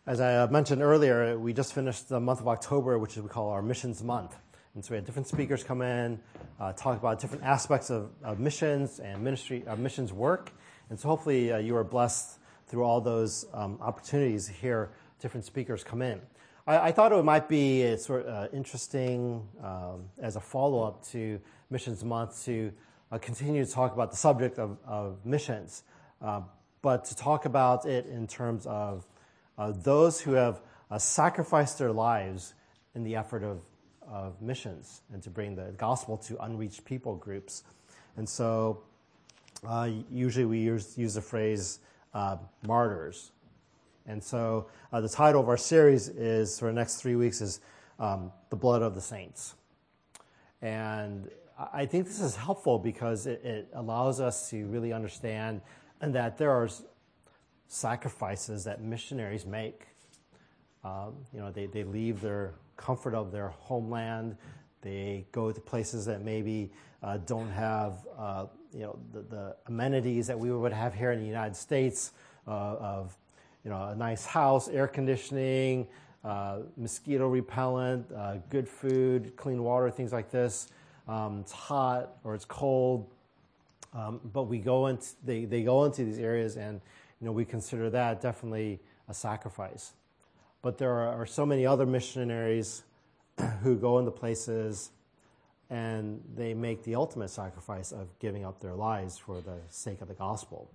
As I mentioned earlier, we just finished the month of October, which we call our Missions Month. And so we had different speakers come in, talk about different aspects of missions and ministry, missions work. And so hopefully you are blessed through all those opportunities to hear different speakers come in. I thought it might be sort of interesting as a follow-up to Missions Month to continue to talk about the subject of missions, but to talk about it in terms of those who have sacrificed their lives in the effort of missions and to bring the gospel to unreached people groups. And so usually we use the phrase martyrs. And so the title of our series is, for the next 3 weeks, is The Blood of the Saints. And I think this is helpful because it allows us to really understand and that there are sacrifices that missionaries make. They leave their comfort of their homeland. They go to places that maybe don't have the amenities that we would have here in the United States of a nice house, air conditioning, mosquito repellent, good food, clean water, things like this. It's hot or it's cold, but they go into these areas, and we consider that definitely a sacrifice. But there are so many other missionaries who go into places and they make the ultimate sacrifice of giving up their lives for the sake of the gospel.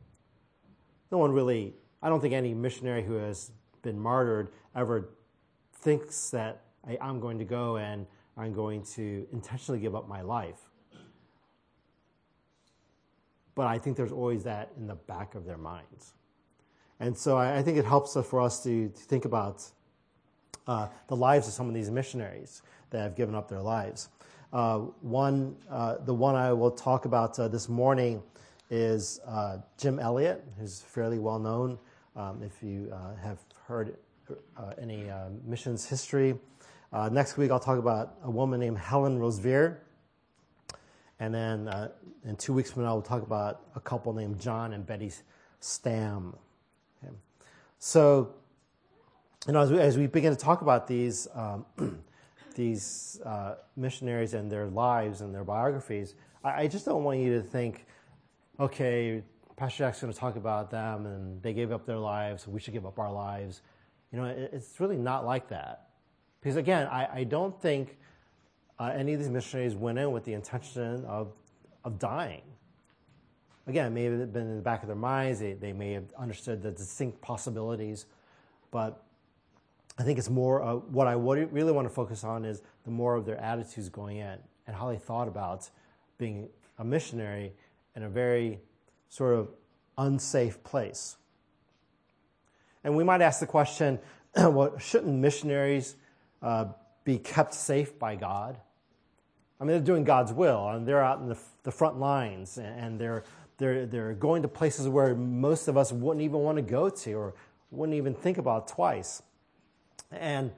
I don't think any missionary who has been martyred ever thinks that I'm going to go and I'm going to intentionally give up my life. But I think there's always that in the back of their minds. And so I think it helps for us to think about the lives of some of these missionaries that have given up their lives. The one I will talk about this morning is Jim Elliot, who's fairly well known if you have heard any missions history. Next week I'll talk about a woman named Helen Roseveare. And then in 2 weeks from now we'll talk about a couple named John and Betty Stam. Okay. So, as we begin to talk about these missionaries and their lives and their biographies, I just don't want you to think, okay, Pastor Jack's going to talk about them and they gave up their lives, so we should give up our lives. It's really not like that. Because again, I don't think any of these missionaries went in with the intention of dying. Again, it may have been in the back of their minds. They may have understood the distinct possibilities. But I think it's more what I really want to focus on is the more of their attitudes going in and how they thought about being a missionary in a very sort of unsafe place. And we might ask the question, well, shouldn't missionaries be kept safe by God? I mean, they're doing God's will, and they're out in the front lines, and they're going to places where most of us wouldn't even want to go to or wouldn't even think about twice. And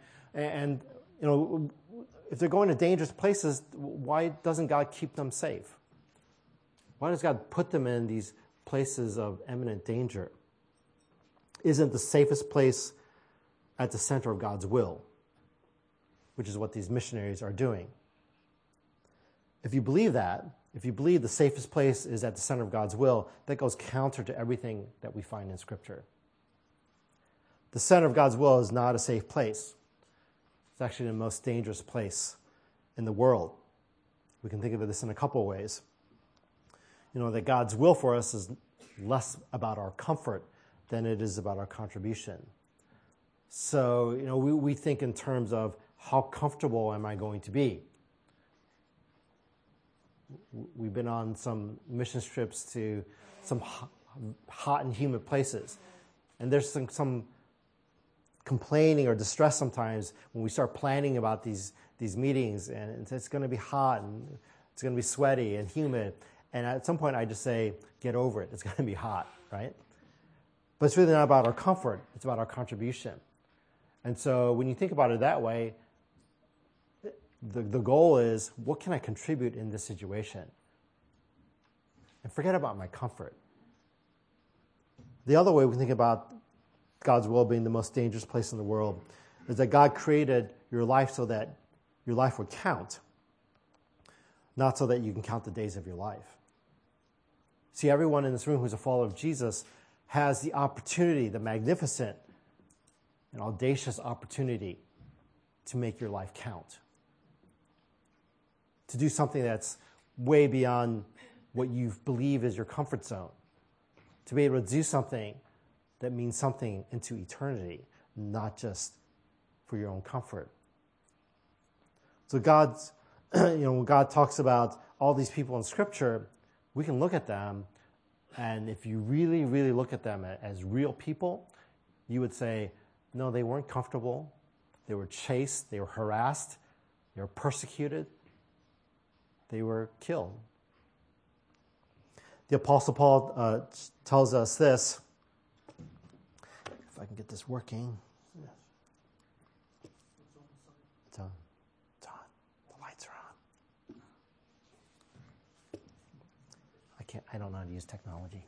if they're going to dangerous places, why doesn't God keep them safe? Why does God put them in these places of imminent danger? Isn't the safest place at the center of God's will, which is what these missionaries are doing? If you believe that, if you believe the safest place is at the center of God's will, that goes counter to everything that we find in Scripture. The center of God's will is not a safe place. It's actually the most dangerous place in the world. We can think of this in a couple of ways. That God's will for us is less about our comfort than it is about our contribution. So, we think in terms of how comfortable am I going to be? We've been on some mission trips to some hot and humid places. And there's some complaining or distress sometimes when we start planning about these meetings, and it's going to be hot and it's going to be sweaty and humid. And at some point I just say, get over it. It's going to be hot, right? But it's really not about our comfort. It's about our contribution. And so when you think about it that way, the goal is, what can I contribute in this situation? And forget about my comfort. The other way we can think about God's will being the most dangerous place in the world, is that God created your life so that your life would count, not so that you can count the days of your life. See, everyone in this room who's a follower of Jesus has the opportunity, the magnificent and audacious opportunity to make your life count, to do something that's way beyond what you believe is your comfort zone, to be able to do something that means something into eternity, not just for your own comfort. So God's, when God talks about all these people in Scripture, we can look at them, and if you really, really look at them as real people, you would say, no, they weren't comfortable. They were chased. They were harassed. They were persecuted. They were killed. The Apostle Paul tells us this. If I can get this working. It's on. It's on. The lights are on. I don't know how to use technology.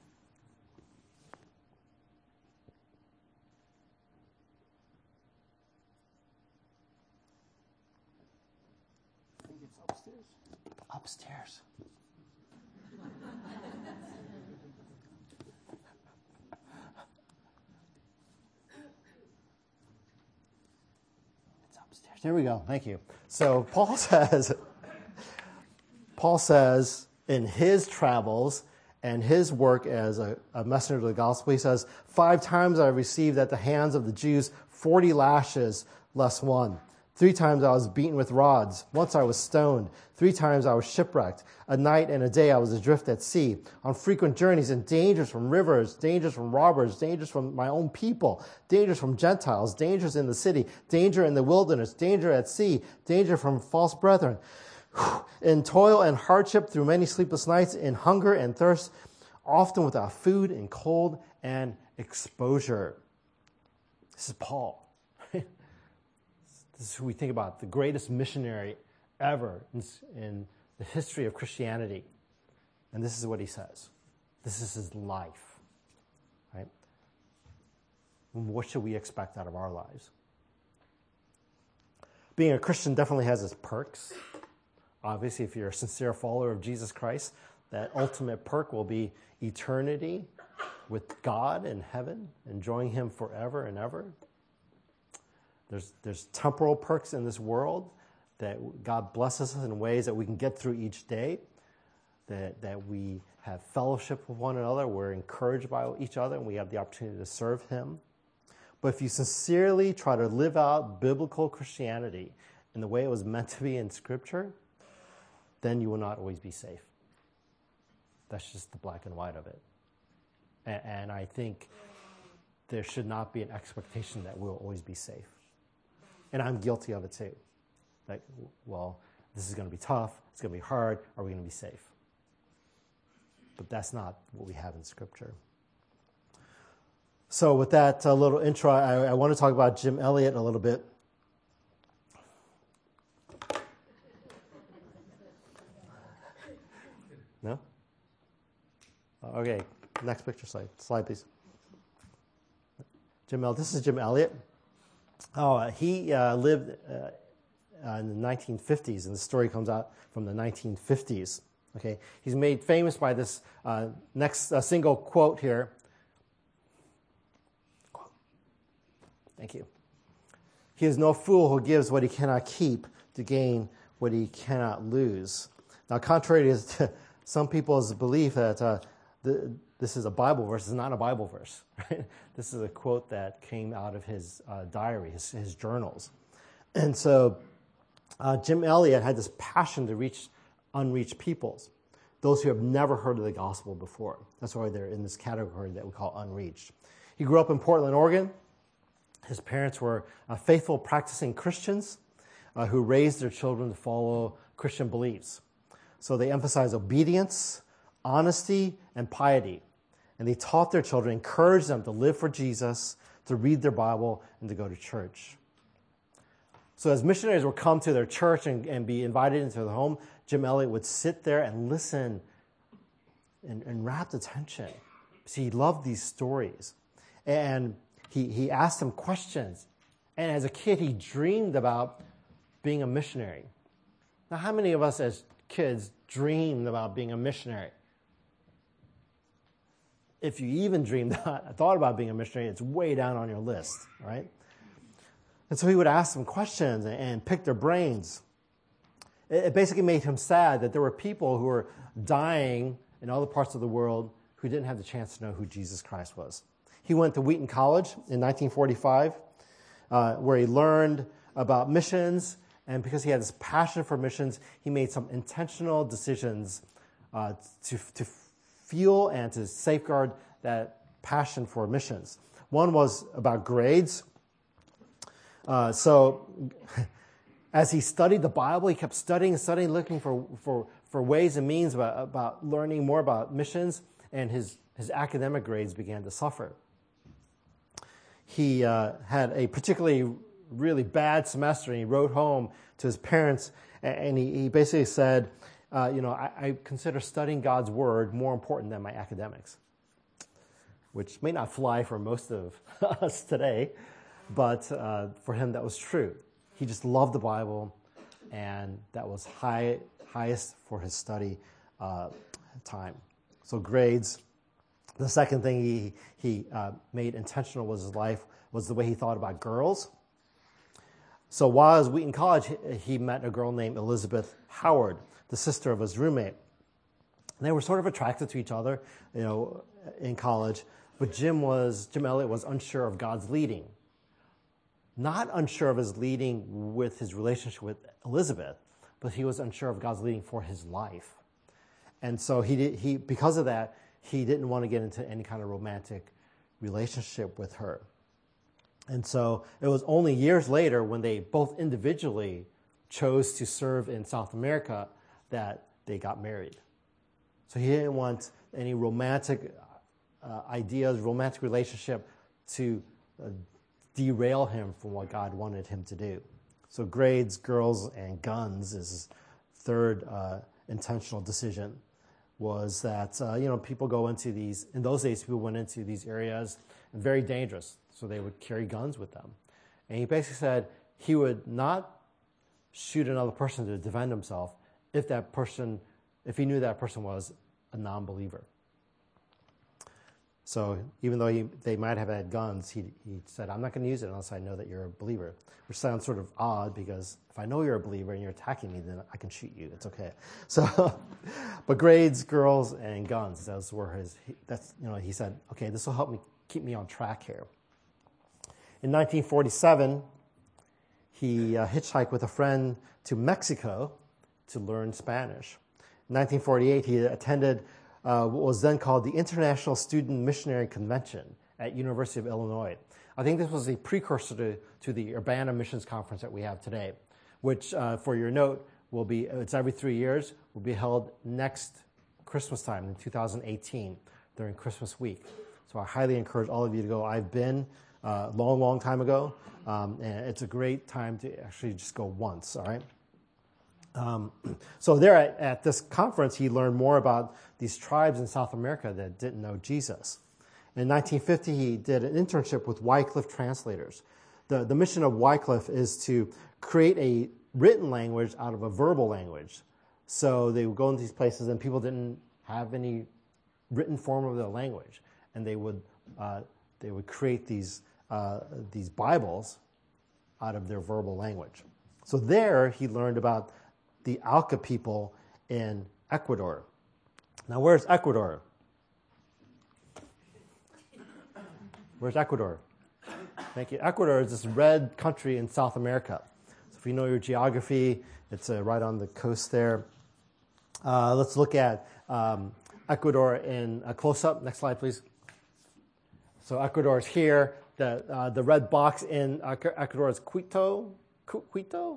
I think it's upstairs. Upstairs. It's upstairs. There we go. Thank you. So Paul says in his travels and his work as a messenger of the gospel, he says, 5 times I received at the hands of the Jews 40 lashes less one. 3 times I was beaten with rods. Once I was stoned. 3 times I was shipwrecked. A night and a day I was adrift at sea, on frequent journeys and dangers from rivers, dangers from robbers, dangers from my own people, dangers from Gentiles, dangers in the city, danger in the wilderness, danger at sea, danger from false brethren. In toil and hardship through many sleepless nights, in hunger and thirst, often without food, in cold and exposure. This is Paul. This is who we think about, the greatest missionary ever in the history of Christianity. And this is what he says. This is his life. Right? What should we expect out of our lives? Being a Christian definitely has its perks. Obviously, if you're a sincere follower of Jesus Christ, that ultimate perk will be eternity with God in heaven, enjoying him forever and ever. There's temporal perks in this world that God blesses us in ways that we can get through each day, that we have fellowship with one another, we're encouraged by each other, and we have the opportunity to serve him. But if you sincerely try to live out biblical Christianity in the way it was meant to be in Scripture, then you will not always be safe. That's just the black and white of it. And I think there should not be an expectation that we'll always be safe. And I'm guilty of it too. Like, well, this is going to be tough. It's going to be hard. Are we going to be safe? But that's not what we have in Scripture. So with that little intro, I want to talk about Jim Elliot a little bit. No? Okay, next picture slide. Slide, please. This is Jim Elliot. He lived in the 1950s, and the story comes out from the 1950s. Okay, he's made famous by this next single quote here. Quote. Thank you. He is no fool who gives what he cannot keep to gain what he cannot lose. Now, contrary to some people's belief that this is a Bible verse, it's not a Bible verse. Right? This is a quote that came out of his diary, his journals. And so Jim Elliot had this passion to reach unreached peoples, those who have never heard of the gospel before. That's why they're in this category that we call unreached. He grew up in Portland, Oregon. His parents were faithful, practicing Christians who raised their children to follow Christian beliefs. So they emphasized obedience, honesty, and piety. And they taught their children, encouraged them to live for Jesus, to read their Bible, and to go to church. So as missionaries would come to their church and be invited into their home, Jim Elliot would sit there and listen in rapt attention. See, he loved these stories. And he asked him questions. And as a kid, he dreamed about being a missionary. Now, how many of us as kids dreamed about being a missionary? If you even thought about being a missionary, it's way down on your list, right? And so he would ask them questions and pick their brains. It basically made him sad that there were people who were dying in other parts of the world who didn't have the chance to know who Jesus Christ was. He went to Wheaton College in 1945, where he learned about missions, and because he had this passion for missions, he made some intentional decisions to fuel and to safeguard that passion for missions. One was about grades. So as he studied the Bible, he kept studying, looking for ways and means about learning more about missions, and his academic grades began to suffer. He had a particularly really bad semester, and he wrote home to his parents, and he basically said, I consider studying God's Word more important than my academics, which may not fly for most of us today, but for him that was true. He just loved the Bible, and that was highest for his study time. So grades. The second thing he made intentional was his life was the way he thought about girls. So while he was at Wheaton College, he met a girl named Elizabeth Howard, the sister of his roommate. And they were sort of attracted to each other, in college. But Jim Elliot was unsure of God's leading. Not unsure of his leading with his relationship with Elizabeth, but he was unsure of God's leading for his life. And so he because of that, he didn't want to get into any kind of romantic relationship with her. And so it was only years later when they both individually chose to serve in South America that they got married. So he didn't want any romantic ideas, romantic relationship to derail him from what God wanted him to do. So grades, girls, and guns is his third intentional decision. Was that, people go into these, in those days, people went into these areas, very dangerous, so they would carry guns with them. And he basically said he would not shoot another person to defend himself if he knew that person was a non-believer. So even though they might have had guns, he said, I'm not going to use it unless I know that you're a believer, which sounds sort of odd because if I know you're a believer and you're attacking me, then I can shoot you. It's okay. So, but grades, girls, and guns, he said, okay, this will help keep me on track here. In 1947, he hitchhiked with a friend to Mexico to learn Spanish. In 1948, he attended what was then called the International Student Missionary Convention at University of Illinois. I think this was a precursor to the Urbana Missions Conference that we have today, which, for your note, it's every 3 years, will be held next Christmas time in 2018 during Christmas week. So I highly encourage all of you to go. I've been a long time ago, and it's a great time to actually just go once, all right? So there at this conference, he learned more about these tribes in South America that didn't know Jesus. In 1950, he did an internship with Wycliffe translators. The mission of Wycliffe is to create a written language out of a verbal language. So they would go into these places and people didn't have any written form of their language. And they would create these Bibles out of their verbal language. So there he learned about the Auca people in Ecuador. Now, where's Ecuador? Where's Ecuador? Thank you. Ecuador is this red country in South America. So if you know your geography, it's right on the coast there. Let's look at Ecuador in a close-up. Next slide, please. So Ecuador is here. The red box in Ecuador is Quito. Quito?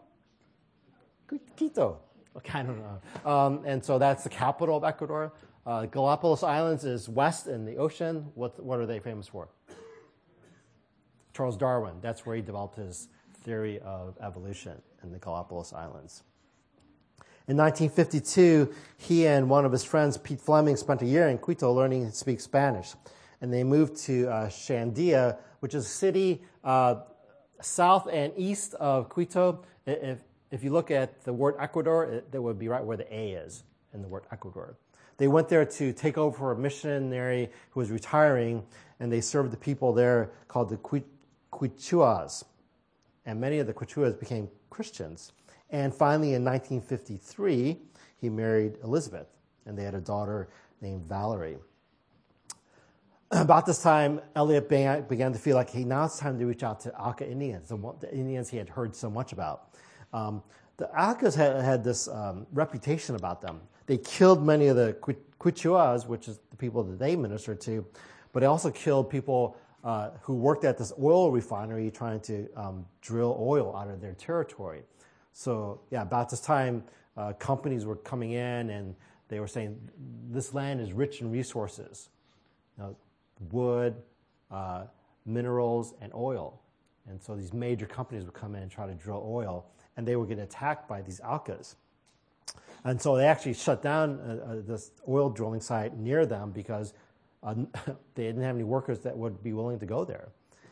Okay, I don't know. And so that's the capital of Ecuador. Galapagos Islands is west in the ocean. What are they famous for? Charles Darwin. That's where he developed his theory of evolution in the Galapagos Islands. In 1952, he and one of his friends, Pete Fleming, spent a year in Quito learning to speak Spanish. And they moved to Shandia, which is a city south and east of Quito. If you look at the word Ecuador, that would be right where the A is in the word Ecuador. They went there to take over for a missionary who was retiring, and they served the people there called the Quichuas. And many of the Quichuas became Christians. And finally, in 1953, he married Elizabeth, and they had a daughter named Valerie. About this time, Elliot began to feel like, hey, now it's time to reach out to Auca Indians, the Indians he had heard so much about. The Aucas had this reputation about them. They killed many of the Quichuas, which is the people that they ministered to, but they also killed people who worked at this oil refinery trying to drill oil out of their territory. So, yeah, about this time, companies were coming in and they were saying, this land is rich in resources, wood, minerals, and oil. And so these major companies would come in and try to drill oil, and they would get attacked by these Aucas. And so they actually shut down this oil drilling site near them because they didn't have any workers that would be willing to go there.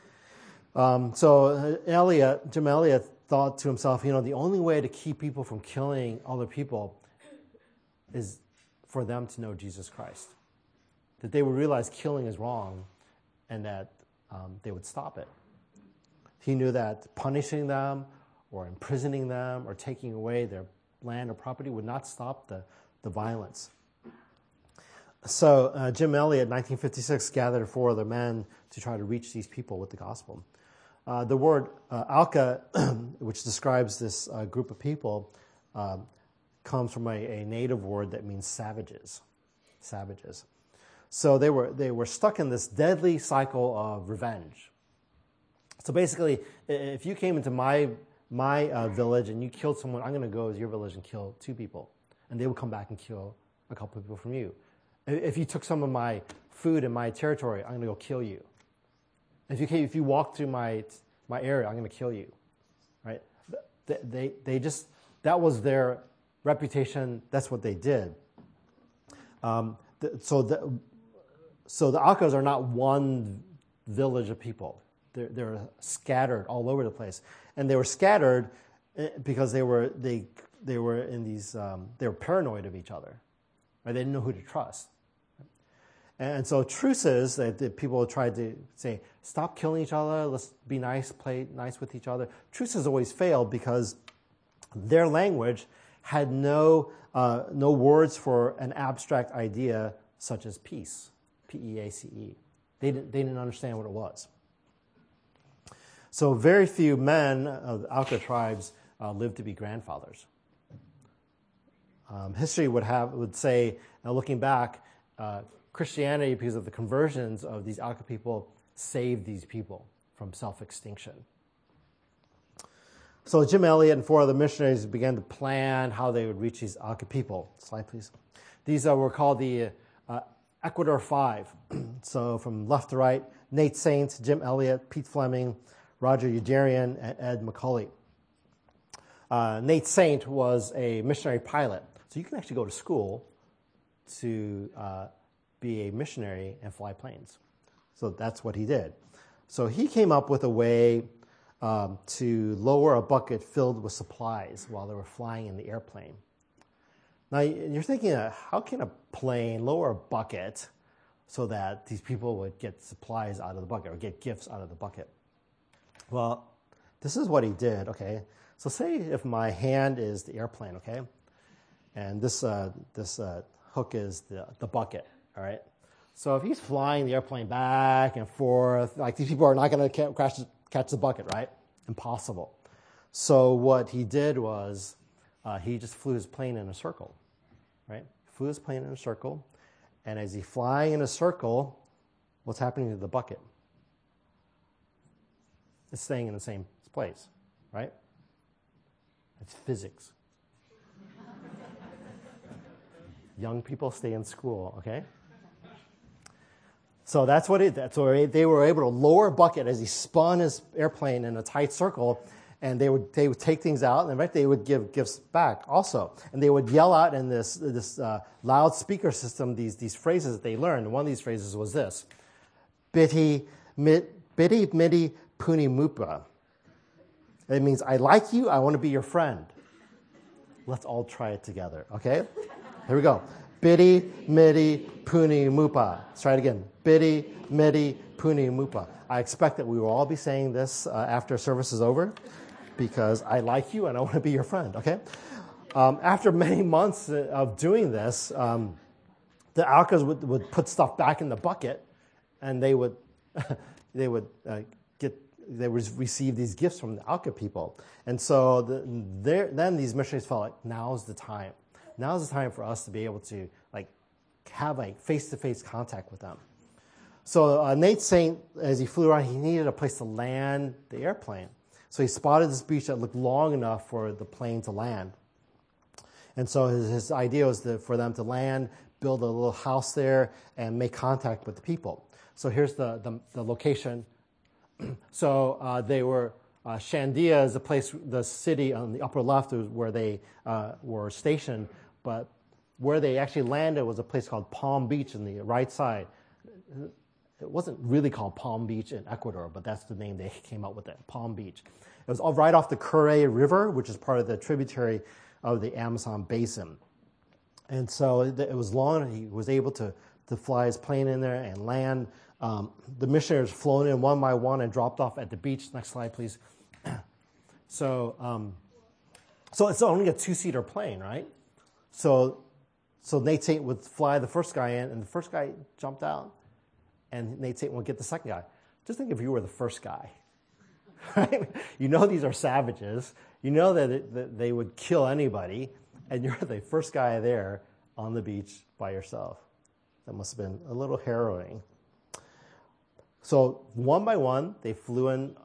So Jim Elliot thought to himself, the only way to keep people from killing other people is for them to know Jesus Christ. That they would realize killing is wrong and that they would stop it. He knew that punishing them or imprisoning them or taking away their land or property would not stop the violence. So Jim Elliot, in 1956, gathered 4 other men to try to reach these people with the gospel. The word Auca, which describes this group of people, comes from a native word that means savages. Savages. So they were stuck in this deadly cycle of revenge. So basically, if you came into my village and you killed someone, I'm going to go to your village and kill 2 people, and they will come back and kill a couple of people from you. If you took some of my food in my territory, I'm going to go kill you. If you walk through my area, I'm going to kill you. Right? That was their reputation. That's what they did. So the Aucas are not one village of people. They're scattered all over the place, and they were scattered because they were in these they were paranoid of each other. Right? They didn't know who to trust. And so truces that people tried to say, stop killing each other, let's be nice, play nice with each other. Truces always failed because their language had no words for an abstract idea such as peace, P-E-A-C-E. They didn't understand what it was. So very few men of the Auca tribes lived to be grandfathers. History would say, looking back, Christianity, because of the conversions of these Auca people, saved these people from self-extinction. So Jim Elliot and 4 other missionaries began to plan how they would reach these Auca people. Slide, please. These were called the Ecuador 5. So from left to right, Nate Saint, Jim Elliot, Pete Fleming, Roger Ugarian, and Ed McCauley. Nate Saint was a missionary pilot. So you can actually go to school to be a missionary and fly planes. So that's what he did. So he came up with a way to lower a bucket filled with supplies while they were flying in the airplane. Now you're thinking, how can a plane lower a bucket so that these people would get supplies out of the bucket or get gifts out of the bucket? Well, this is what he did, okay? So say if my hand is the airplane, okay? And this hook is the bucket, all right? So if he's flying the airplane back and forth, like these people are not going to catch the bucket, right? Impossible. So what he did was he just flew his plane in a circle, right? Flew his plane in a circle, and as he's flying in a circle, what's happening to the bucket? It's staying in the same place, right? It's physics. Young people stay in school, okay? So that's what it did. So they were able to lower a bucket as he spun his airplane in a tight circle, and they would take things out, and they would give gifts back also. And they would yell out in this loudspeaker system these phrases that they learned. And one of these phrases was this: "Biti mit Bidi midi puni mupa. It means, I like you, I want to be your friend. Let's all try it together, okay? Here we go. Bidi midi puni mupa. Let's try it again. Bidi midi puni mupa. I expect that we will all be saying this after service is over, because I like you and I want to be your friend, okay? After many months of doing this, the Aucas would put stuff back in the bucket, and they would receive these gifts from the Auca people. And so then these missionaries felt like, now's the time. Now's the time for us to be able to have a face-to-face contact with them. So Nate Saint, as he flew around, he needed a place to land the airplane. So he spotted this beach that looked long enough for the plane to land. And so his idea was for them to land, build a little house there, and make contact with the people. So here's the location. So they were, Shandia is the city on the upper left where they were stationed, but where they actually landed was a place called Palm Beach on the right side. It wasn't really called Palm Beach in Ecuador, but that's the name they came up with it, Palm Beach. It was all right off the Curae River, which is part of the tributary of the Amazon basin. And so it was long, and he was able to fly his plane in there and land. The missionaries flown in one by one and dropped off at the beach. Next slide, please. So it's only a two-seater plane, right? So Nate Saint would fly the first guy in, and the first guy jumped out, and Nate Saint would get the second guy. Just think if you were the first guy. Right? You know these are savages. You know that they would kill anybody, and you're the first guy there on the beach by yourself. That must have been a little harrowing. So one by one, they flew in,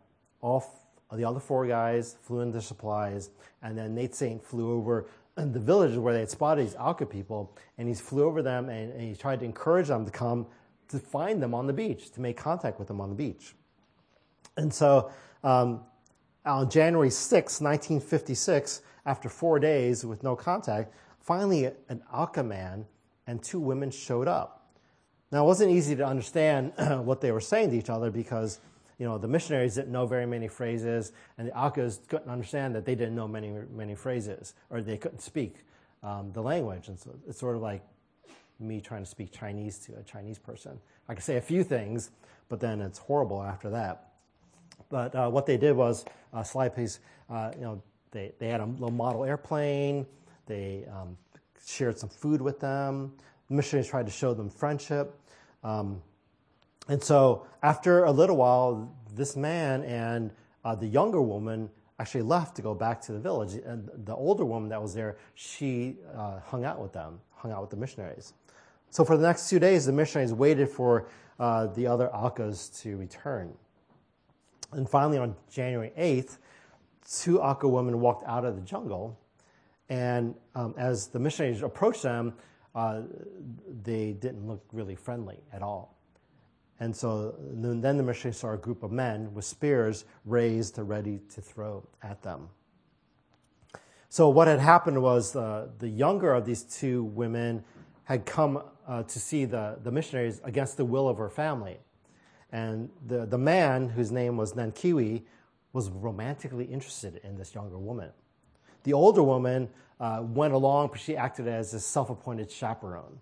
the other four guys flew in their supplies, and then Nate Saint flew over the village where they had spotted these Auca people, and he flew over them, and he tried to encourage them to come to find them on the beach, to make contact with them on the beach. And so on January 6, 1956, after 4 days with no contact, finally an Auca man and two women showed up. Now, it wasn't easy to understand what they were saying to each other because, the missionaries didn't know very many phrases, and the Aucas couldn't understand that they didn't know many phrases, or they couldn't speak the language. And so it's sort of like me trying to speak Chinese to a Chinese person. I can say a few things, but then it's horrible after that. But what they did was, slide please, they had a little model airplane. They shared some food with them. The missionaries tried to show them friendship. And so after a little while, this man and the younger woman actually left to go back to the village. And the older woman that was there, she hung out with them, hung out with the missionaries. So for the next 2 days, the missionaries waited for the other Aucas to return. And finally, on January 8th, two Auca women walked out of the jungle. And as the missionaries approached them, they didn't look really friendly at all. And so then the missionaries saw a group of men with spears raised ready to throw at them. So what had happened was the younger of these two women had come to see the missionaries against the will of her family. And the man, whose name was Nankiwi, was romantically interested in this younger woman. The older woman went along, but she acted as a self-appointed chaperone.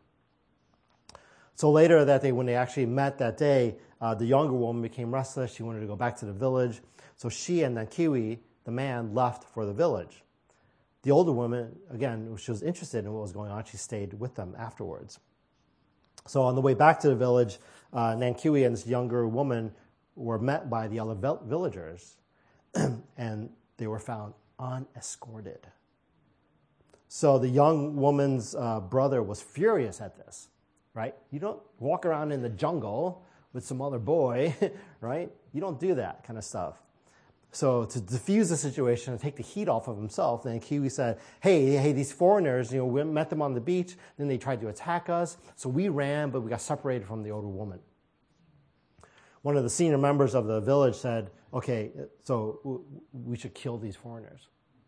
So later that day, when they actually met that day, the younger woman became restless. She wanted to go back to the village. So she and Nankiwi, the man, left for the village. The older woman, again, she was interested in what was going on. She stayed with them afterwards. So on the way back to the village, Nankiwi and this younger woman were met by the other villagers, and they were found unescorted. So the young woman's brother was furious at this, right? You don't walk around in the jungle with some other boy, right? You don't do that kind of stuff. So to diffuse the situation and take the heat off of himself, then Kiwi said, hey, these foreigners, we met them on the beach, then they tried to attack us, so we ran, but we got separated from the older woman. One of the senior members of the village said, okay, so we should kill these foreigners.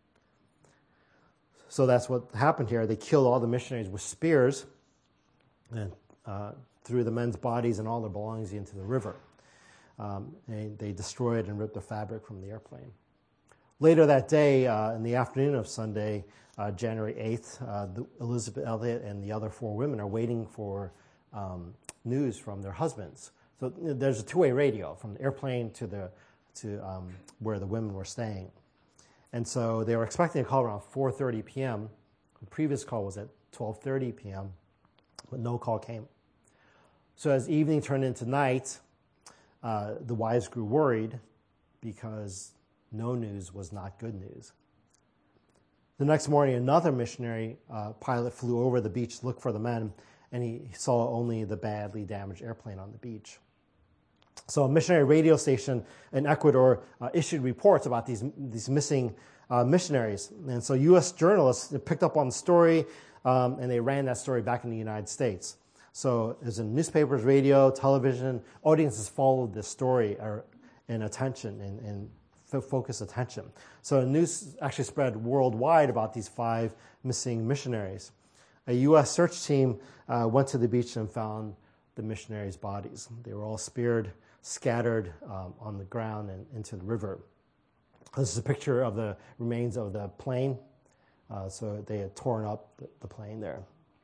So that's what happened here. They killed all the missionaries with spears and threw the men's bodies and all their belongings into the river. and they destroyed and ripped the fabric from the airplane. Later that day, in the afternoon of Sunday, January 8th, Elizabeth Elliot and the other 4 women are waiting for news from their husbands. So there's a two-way radio from the airplane to where the women were staying. And so they were expecting a call around 4:30 p.m. The previous call was at 12:30 p.m., but no call came. So as evening turned into night, the wives grew worried because no news was not good news. The next morning, another missionary pilot flew over the beach to look for the men, and he saw only the badly damaged airplane on the beach. So a missionary radio station in Ecuador issued reports about these missing missionaries. And so U.S. journalists picked up on the story, and they ran that story back in the United States. So it was in newspapers, radio, television. Audiences followed this story in attention and focused attention. So the news actually spread worldwide about these 5 missing missionaries. A U.S. search team went to the beach and found the missionaries' bodies. They were all speared, scattered on the ground and into the river. This is a picture of the remains of the plane. So they had torn up the plane there.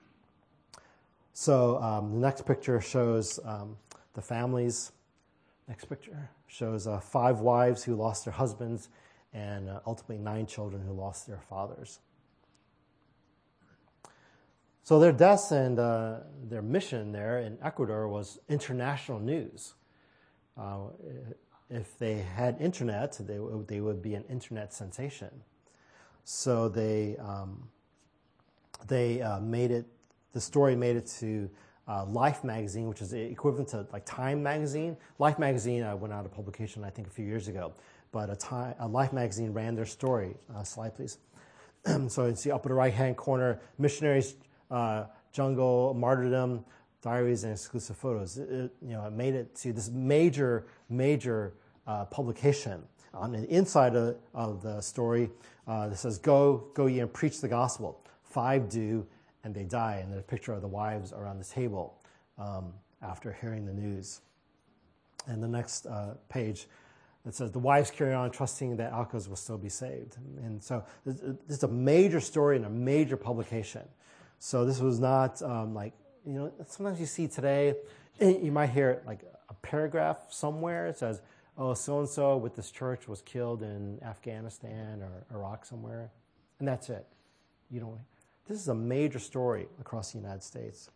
So the next picture shows the families. Next picture shows 5 wives who lost their husbands and ultimately 9 children who lost their fathers. So their deaths and their mission there in Ecuador was international news. If they had internet, they would be an internet sensation. So they made it. The story made it to Life magazine, which is the equivalent to like Time magazine. Life magazine went out of publication, I think, a few years ago. But Life magazine ran their story. Slide, please. So you see up in the right-hand corner, missionaries, jungle, martyrdom, diaries, and exclusive photos. It made it to this major publication. On the inside of the story, it says, "Go ye and preach the gospel. 5 do, and they die." And then a picture of the wives around the table after hearing the news. And the next page, it says, "The wives carry on trusting that Alcas will still be saved." And so this is a major story and a major publication. So this was not sometimes you see today, you might hear like a paragraph somewhere. It says, "Oh, so-and-so with this church was killed in Afghanistan or Iraq somewhere." And that's it. This is a major story across the United States.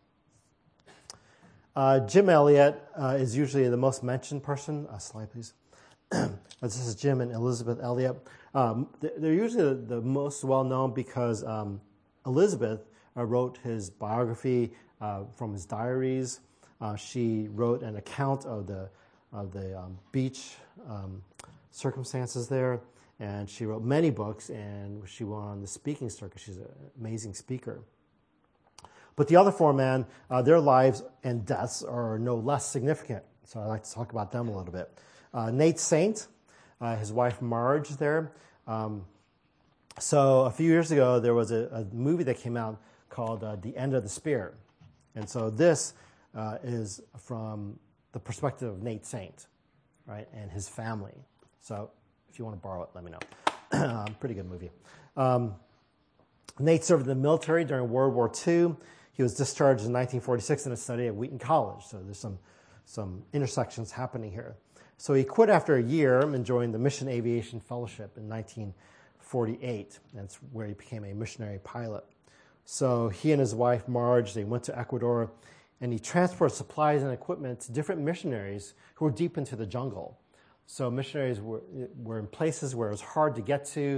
Jim Elliot is usually the most mentioned person. Slide, please. This is Jim and Elizabeth Elliot. They're usually the most well-known because Elizabeth wrote his biography from his diaries. She wrote an account of the beach circumstances there. And she wrote many books, and she went on the speaking circuit. She's an amazing speaker. But the other 4 men, their lives and deaths are no less significant. So I'd like to talk about them a little bit. Nate Saint, his wife Marge there. So a few years ago, there was a movie that came out called The End of the Spear. And so this is from the perspective of Nate Saint, right, and his family. So if you want to borrow it, let me know. Pretty good movie. Nate served in the military during World War II. He was discharged in 1946 in a study at Wheaton College. So there's some intersections happening here. So he quit after a year and joined the Mission Aviation Fellowship in 1948. That's where he became a missionary pilot. So he and his wife, Marge, they went to Ecuador, and he transported supplies and equipment to different missionaries who were deep into the jungle. So missionaries were in places where it was hard to get to.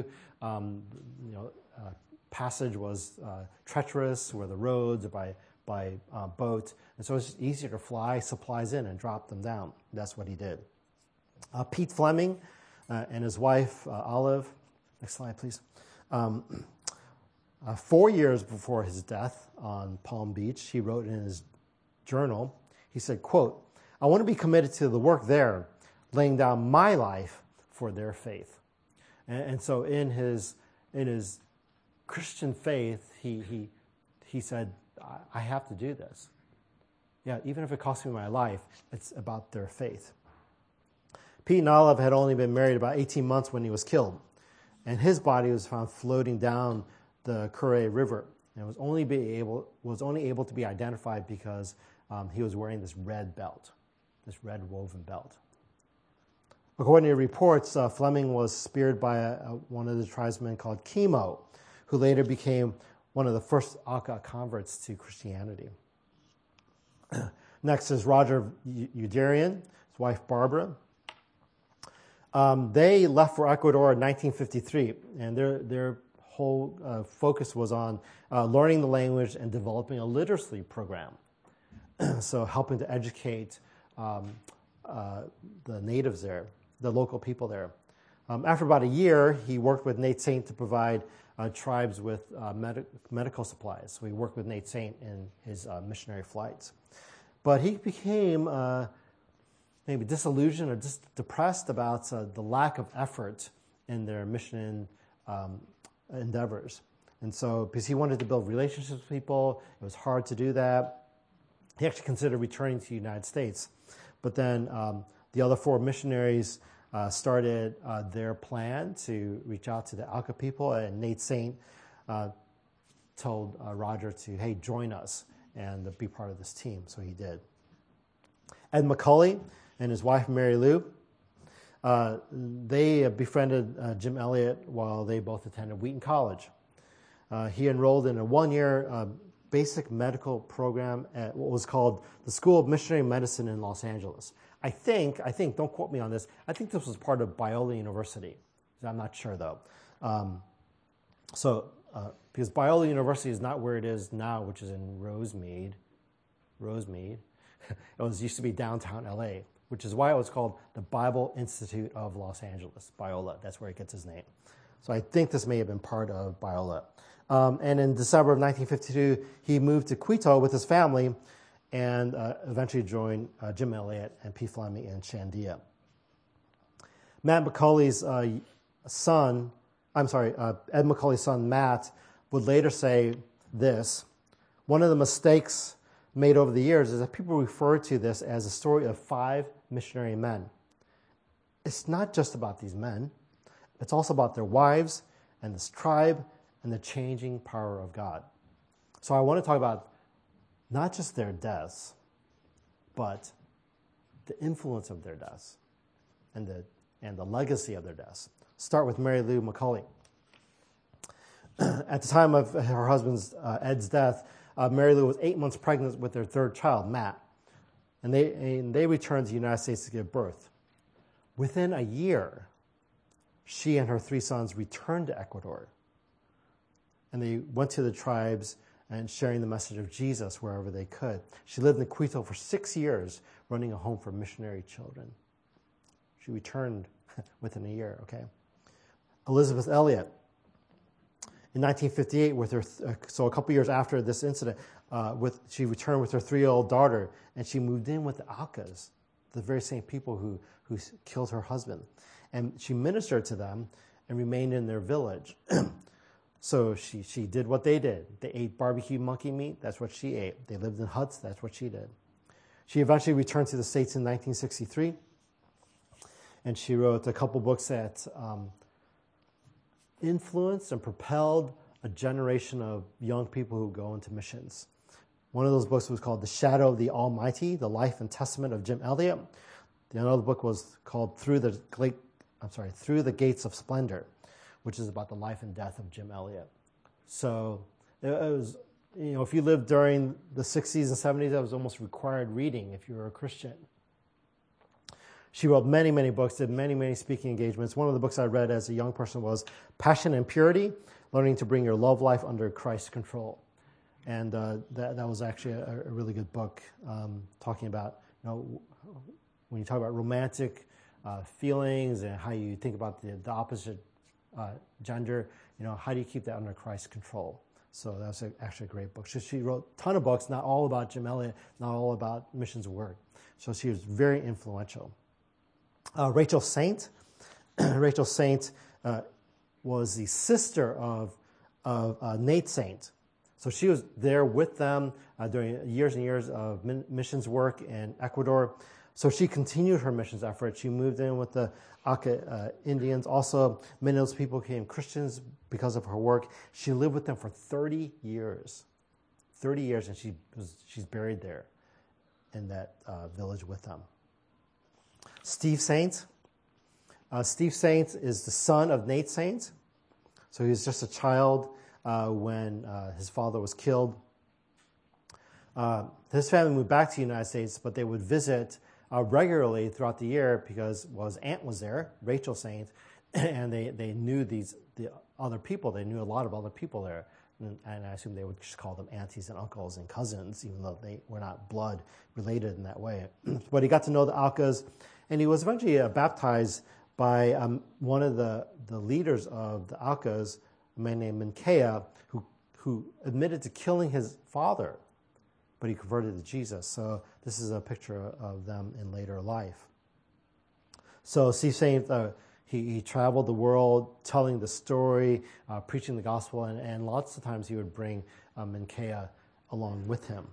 Passage was treacherous, where the roads are by boat. And so it's just easier to fly supplies in and drop them down. That's what he did. Pete Fleming and his wife, Olive. Next slide, please. 4 years before his death on Palm Beach, he wrote in his journal, he said, quote, "I want to be committed to the work there, laying down my life for their faith." And so in his Christian faith, he said, "I have to do this. Yeah, even if it costs me my life, it's about their faith." Pete and Olive had only been married about 18 months when he was killed, and his body was found floating down the Kure River, and was only able to be identified because he was wearing this red belt, this red woven belt. According to reports, Fleming was speared by one of the tribesmen called Kimo, who later became one of the first Auca converts to Christianity. Next is Roger Youderian, his wife Barbara. They left for Ecuador in 1953, and their whole focus was on learning the language and developing a literacy program. So helping to educate the natives there, the local people there. After about a year, he worked with Nate Saint to provide tribes with medical supplies. So he worked with Nate Saint in his missionary flights. But he became maybe disillusioned or just depressed about the lack of effort in their mission endeavors. And so, because he wanted to build relationships with people, it was hard to do that. He actually considered returning to the United States. But then the other 4 missionaries started their plan to reach out to the Auca people, and Nate Saint told Roger to, hey, join us and be part of this team. So he did. Ed McCully and his wife, Mary Lou, they befriended Jim Elliot while they both attended Wheaton College. He enrolled in a 1-year basic medical program at what was called the School of Missionary Medicine in Los Angeles. I think, don't quote me on this, I think this was part of Biola University. I'm not sure, though. Because Biola University is not where it is now, which is in Rosemead. It used to be downtown LA, which is why it was called the Bible Institute of Los Angeles, Biola. That's where it gets its name. So I think this may have been part of Biola. And in December of 1952, he moved to Quito with his family and eventually joined Jim Elliot and P. Fleming in Shandia. Ed McCully's son, Matt, would later say this: one of the mistakes made over the years is that people refer to this as a story of 5 missionary men. It's not just about these men. It's also about their wives and this tribe and the changing power of God. So I want to talk about not just their deaths, but the influence of their deaths and the legacy of their deaths. Start with Mary Lou McCully. At the time of her husband's Ed's death, Mary Lou was 8 months pregnant with their 3rd child, Matt, and they returned to the United States to give birth. Within a year, she and her 3 sons returned to Ecuador, and they went to the tribes and sharing the message of Jesus wherever they could. She lived in Quito for 6 years, running a home for missionary children. She returned within a year, okay? Elizabeth Elliot, in 1958, so a couple years after this incident, she returned with her 3-year-old daughter, and she moved in with the Aucas, the very same people who killed her husband. And she ministered to them and remained in their village. So she did what they did. They ate barbecue monkey meat. That's what she ate. They lived in huts. That's what she did. She eventually returned to the States in 1963, and she wrote a couple books that influenced and propelled a generation of young people who go into missions. One of those books was called The Shadow of the Almighty, The Life and Testament of Jim Elliot. The other book was called Through the Gates of Splendor, which is about the life and death of Jim Elliot. So it was, if you lived during the 60s and 70s, that was almost required reading if you were a Christian. She wrote many, many books, did many, many speaking engagements. One of the books I read as a young person was Passion and Purity, Learning to Bring Your Love Life Under Christ's Control. And that was actually a really good book, talking about, when you talk about romantic feelings and how you think about the opposite gender, how do you keep that under Christ's control? So that's actually a great book. She wrote a ton of books, not all about Jim Elliot, not all about missions work. So she was very influential. Rachel Saint. Rachel Saint was the sister of Nate Saint. So she was there with them during years and years of missions work in Ecuador. So she continued her missions effort. She moved in with the Aka Indians. Also, many of those people became Christians because of her work. She lived with them for 30 years. 30 years, and she's buried there in that village with them. Steve Saint. Steve Saint is the son of Nate Saint. So he was just a child when his father was killed. His family moved back to the United States, but they would visit regularly throughout the year because his aunt was there, Rachel Saint, and they knew the other people. They knew a lot of other people there. And I assume they would just call them aunties and uncles and cousins, even though they were not blood related in that way. But he got to know the Alkas, and he was eventually baptized by one of the leaders of the Alkas, a man named Menkea, who admitted to killing his father, but he converted to Jesus. So this is a picture of them in later life. So Steve Saint, he traveled the world telling the story, preaching the gospel, and lots of times he would bring Menkea along with him.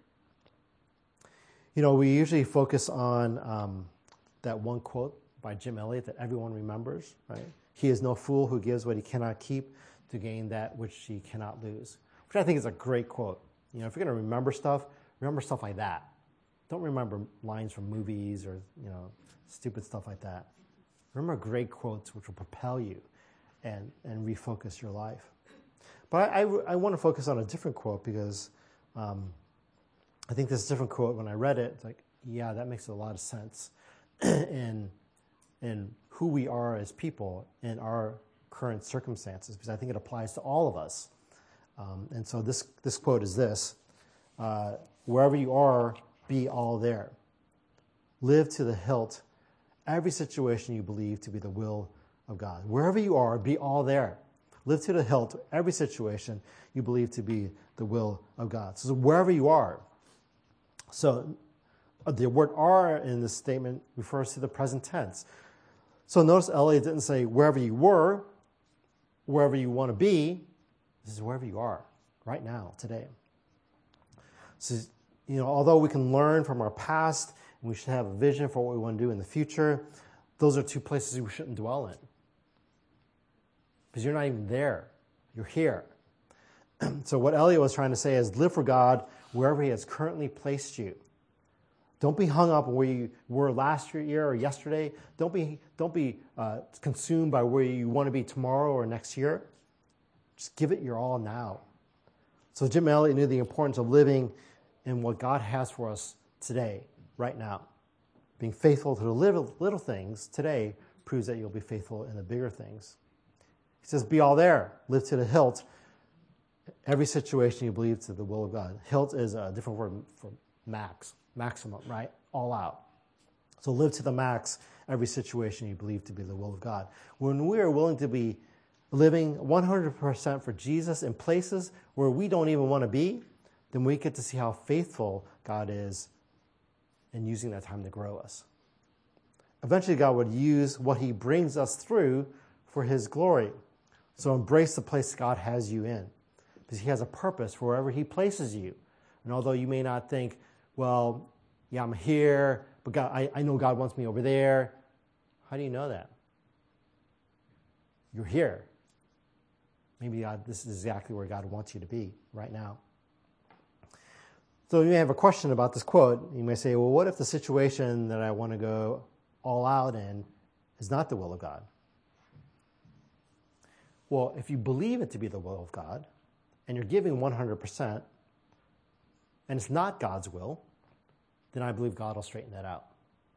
You know, we usually focus on that one quote by Jim Elliot that everyone remembers, right? He is no fool who gives what he cannot keep to gain that which he cannot lose, which I think is a great quote. You know, if you're going to remember stuff like that. Don't remember lines from movies or, you know, stupid stuff like that. Remember great quotes which will propel you and refocus your life. But I want to focus on a different quote because I think this different quote, when I read it, it's like, yeah, that makes a lot of sense in who we are as people in our current circumstances, because I think it applies to all of us. And so this quote is this: wherever you are, be all there. Live to the hilt every situation you believe to be the will of God. Wherever you are, be all there. Live to the hilt every situation you believe to be the will of God. So wherever you are. So the word "are" in this statement refers to the present tense. So notice Elliot didn't say wherever you were, wherever you want to be. This is wherever you are, right now, today. So, you know, although we can learn from our past, and we should have a vision for what we want to do in the future, those are two places we shouldn't dwell in. Because you're not even there. You're here. So what Elliot was trying to say is live for God wherever he has currently placed you. Don't be hung up on where you were last year or yesterday. Don't be consumed by where you want to be tomorrow or next year. Just give it your all now. So Jim Elliot knew the importance of living in what God has for us today, right now. Being faithful to the little things today proves that you'll be faithful in the bigger things. He says, be all there. Live to the hilt. Every situation you believe to the will of God. Hilt is a different word for maximum, right? All out. So live to the max every situation you believe to be the will of God. When we are willing to be living 100% for Jesus in places where we don't even want to be, then we get to see how faithful God is in using that time to grow us. Eventually, God would use what he brings us through for his glory. So embrace the place God has you in, because he has a purpose for wherever he places you. And although you may not think, well, yeah, I'm here, but God, I know God wants me over there. How do you know that? You're here. Maybe God, this is exactly where God wants you to be right now. So you may have a question about this quote. You may say, well, what if the situation that I want to go all out in is not the will of God? Well, if you believe it to be the will of God, and you're giving 100%, and it's not God's will, then I believe God will straighten that out.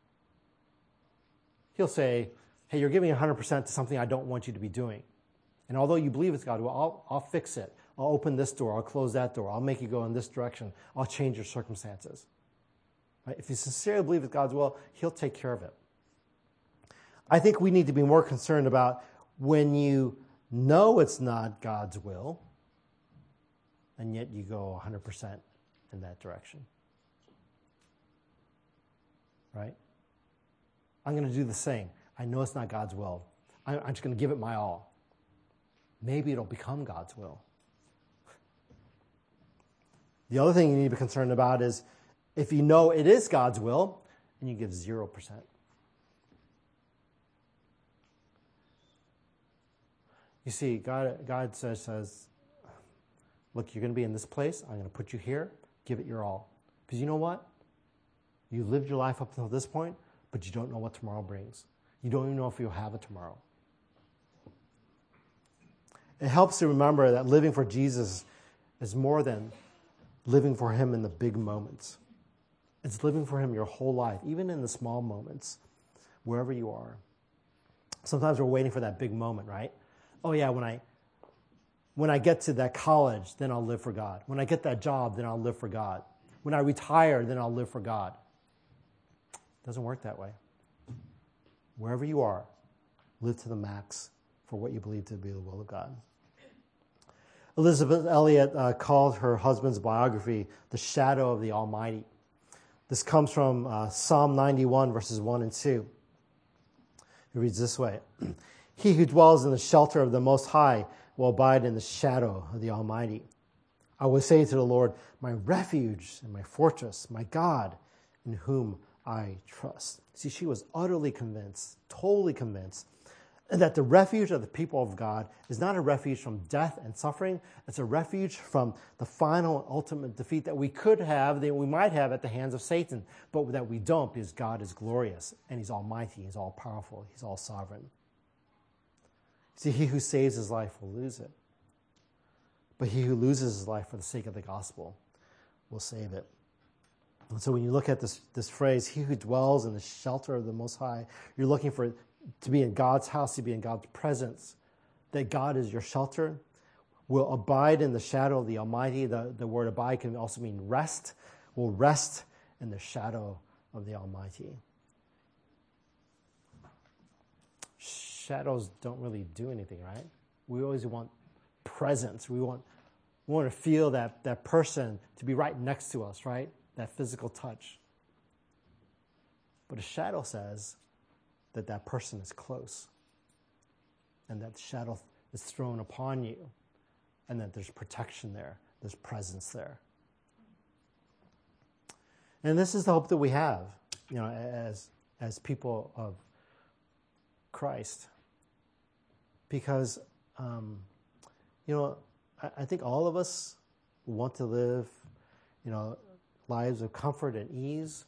He'll say, hey, you're giving 100% to something I don't want you to be doing. And although you believe it's God, well, I'll fix it. I'll open this door. I'll close that door. I'll make you go in this direction. I'll change your circumstances. Right? If you sincerely believe it's God's will, he'll take care of it. I think we need to be more concerned about when you know it's not God's will, and yet you go 100% in that direction. Right? I'm going to do the same. I know it's not God's will. I'm just going to give it my all. Maybe it'll become God's will. The other thing you need to be concerned about is if you know it is God's will and you give 0%. You see, God says, look, you're going to be in this place. I'm going to put you here. Give it your all. Because you know what? You lived your life up until this point, but you don't know what tomorrow brings. You don't even know if you'll have it tomorrow. It helps to remember that living for Jesus is more than living for him in the big moments. It's living for him your whole life, even in the small moments, wherever you are. Sometimes we're waiting for that big moment, right? Oh yeah, when I get to that college, then I'll live for God. When I get that job, then I'll live for God. When I retire, then I'll live for God. It doesn't work that way. Wherever you are, live to the max for what you believe to be the will of God. Elizabeth Elliot called her husband's biography the shadow of the Almighty. This comes from Psalm 91, verses 1 and 2. It reads this way. He who dwells in the shelter of the Most High will abide in the shadow of the Almighty. I will say to the Lord, my refuge and my fortress, my God, in whom I trust. See, she was utterly convinced, totally convinced, that the refuge of the people of God is not a refuge from death and suffering. It's a refuge from the final and ultimate defeat that we could have, that we might have at the hands of Satan, but that we don't, because God is glorious and he's almighty, he's all powerful, he's all sovereign. See, he who saves his life will lose it. But he who loses his life for the sake of the gospel will save it. And so when you look at this phrase, he who dwells in the shelter of the Most High, you're looking for to be in God's house, to be in God's presence, that God is your shelter, will abide in the shadow of the Almighty. The word abide can also mean rest, will rest in the shadow of the Almighty. Shadows don't really do anything, right? We always want presence. We want to feel that person to be right next to us, right? That physical touch. But a shadow says that person is close and that shadow is thrown upon you and that there's protection there, there's presence there. And this is the hope that we have, as people of Christ. Because, I think all of us want to live, lives of comfort and ease,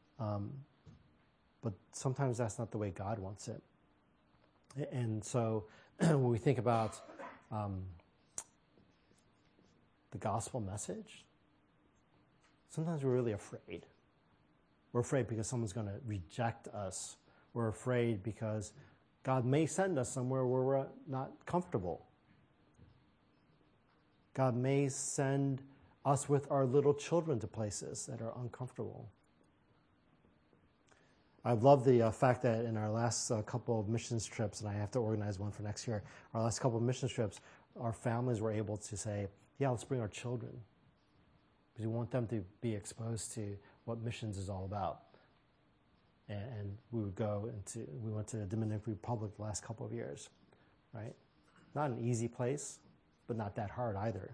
but sometimes that's not the way God wants it. And so when we think about the gospel message, sometimes we're really afraid. We're afraid because someone's going to reject us. We're afraid because God may send us somewhere where we're not comfortable. God may send us with our little children to places that are uncomfortable. I've loved the fact that in our last couple of missions trips, and I have to organize one for next year, our last couple of missions trips, our families were able to say, yeah, let's bring our children. Because we want them to be exposed to what missions is all about. And we went to the Dominican Republic the last couple of years, right? Not an easy place, but not that hard either.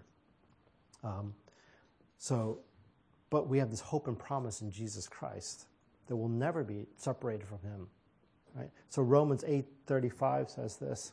But we have this hope and promise in Jesus Christ that we'll never be separated from him, right? So Romans 8:35 says this.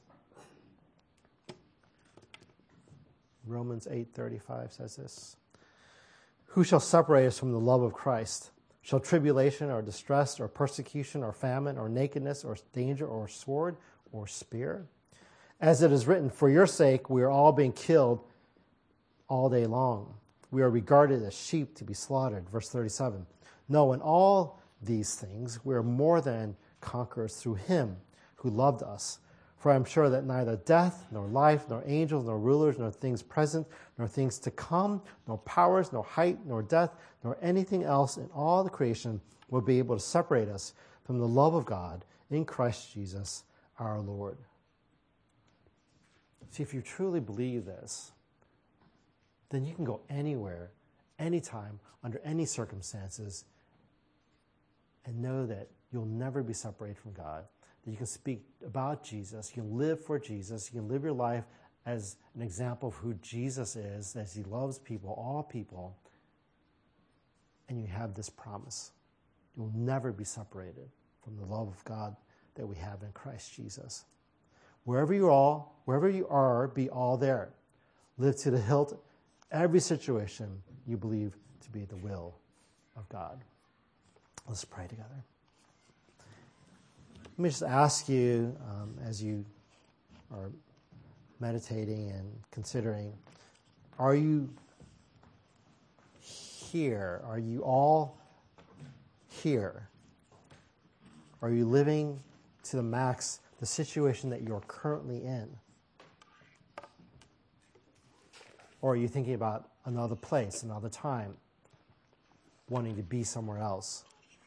Romans 8:35 says this. Who shall separate us from the love of Christ? Shall tribulation or distress or persecution or famine or nakedness or danger or sword or spear? As it is written, for your sake we are all being killed all day long. We are regarded as sheep to be slaughtered. Verse 37. No, in all these things we are more than conquerors through him who loved us. For I am sure that neither death, nor life, nor angels, nor rulers, nor things present, nor things to come, nor powers, nor height, nor depth, nor anything else in all the creation will be able to separate us from the love of God in Christ Jesus our Lord. See, if you truly believe this, then you can go anywhere, anytime, under any circumstances, and know that you'll never be separated from God. That you can speak about Jesus, you can live for Jesus, you can live your life as an example of who Jesus is, as he loves people, all people, and you have this promise. You'll never be separated from the love of God that we have in Christ Jesus. Wherever you are, be all there. Live to the hilt every situation you believe to be the will of God. Let's pray together. Let me just ask you, as you are meditating and considering, are you here? Are you all here? Are you living to the max the situation that you're currently in? Or are you thinking about another place, another time, wanting to be somewhere else?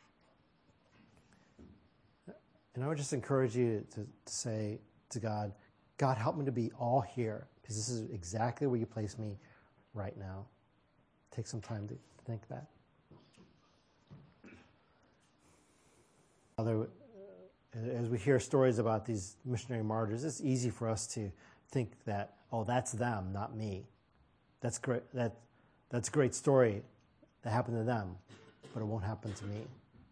And I would just encourage you to say to God, God, help me to be all here, because this is exactly where you place me right now. Take some time to think that. Father, as we hear stories about these missionary martyrs, it's easy for us to think that, oh, that's them, not me. That's great. That's a great story that happened to them, but it won't happen to me.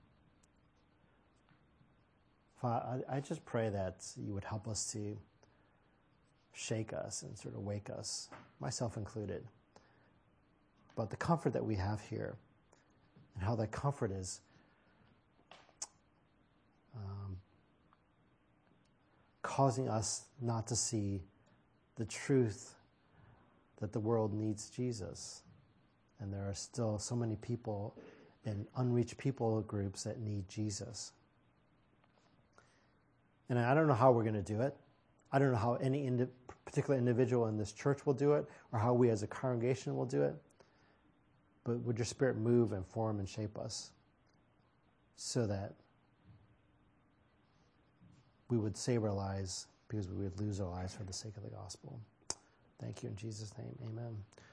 Father, I just pray that you would help us to shake us and sort of wake us, myself included. But the comfort that we have here, and how that comfort is causing us not to see the truth that the world needs Jesus. And there are still so many people in unreached people groups that need Jesus. And I don't know how we're going to do it. I don't know how any particular individual in this church will do it, or how we as a congregation will do it. But would your Spirit move and form and shape us so that we would save our lives because we would lose our lives for the sake of the gospel. Thank you in Jesus' name. Amen.